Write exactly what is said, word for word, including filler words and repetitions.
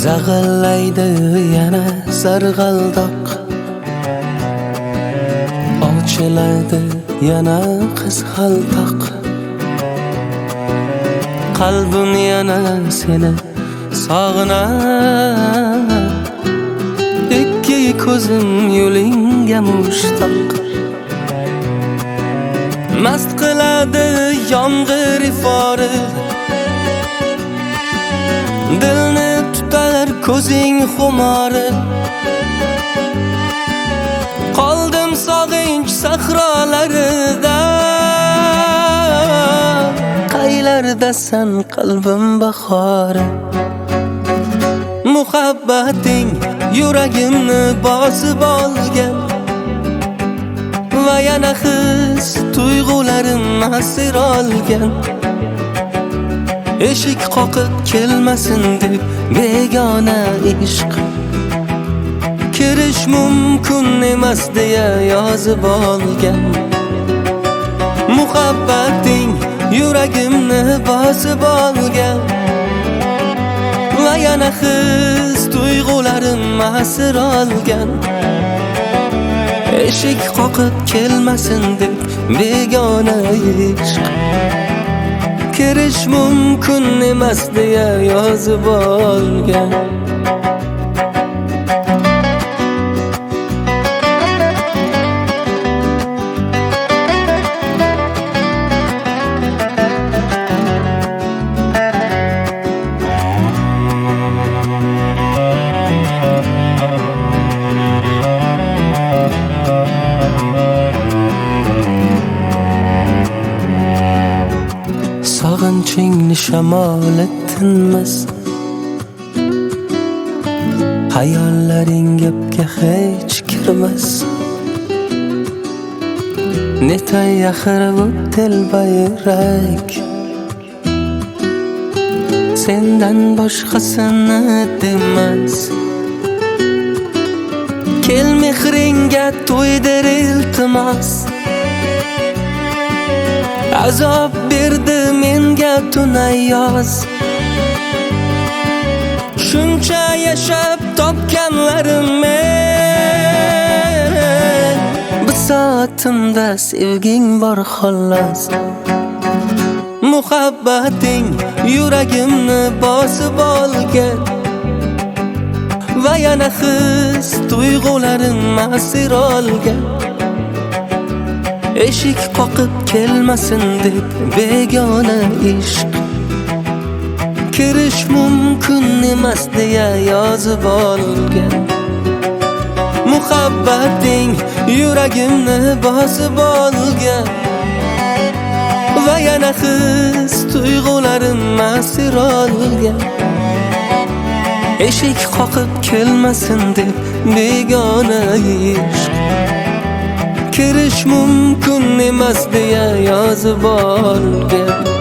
Zag'illaydi yana sarg'aldoq, ochiladi yana qizg'aldoq. Qalbim yana seni sog'inar, ikki ko'zim yo'lingga mushtoq. Mast qiladi yomg'ir ifori, dilni tutar ko'zing xumori. Qoldim sog'inch sahrolarida, qaylardasan qalbim bahori. Muhabbating yuragimni bosib olgan va yana his tuyg'ularim asir olgan. Eshik qoqib kelmasin deb begona ishq, kirish mumkin emas deya yozib olgan. Muhabbating yuragimni bosib olgan va yana his tuyg'ularim asir olgan. Eshik qoqib kelmasin deb begona ishq, kirish mumkin emas deya yozib olgan. Sog'inchingni shamol tinmas, hayollaring gapga hech kirmas. Netay axir bu telbayrak, sendan boshqasini demas. Kel mehringga to'ydir iltimos, azob berdi menga tunay yoz. Shuncha yashab topganlarim men, bisotimda sevging bor xolos. Muhabbating yuragimni bosib olgan va yana his tuyg'ularim asir olgan. Eshik qoqib kelmasin deb begona ishq, kirish mumkin emas deya yozib olgan. Muhabbating yuragimni bosib olgan va yana his tuyg'ularim asir olgan. Eshik qoqib kelmasin deb begona ishq, kirish mumkin emas deya yozib olgan.